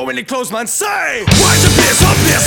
when they close, man, say, why's the place up there?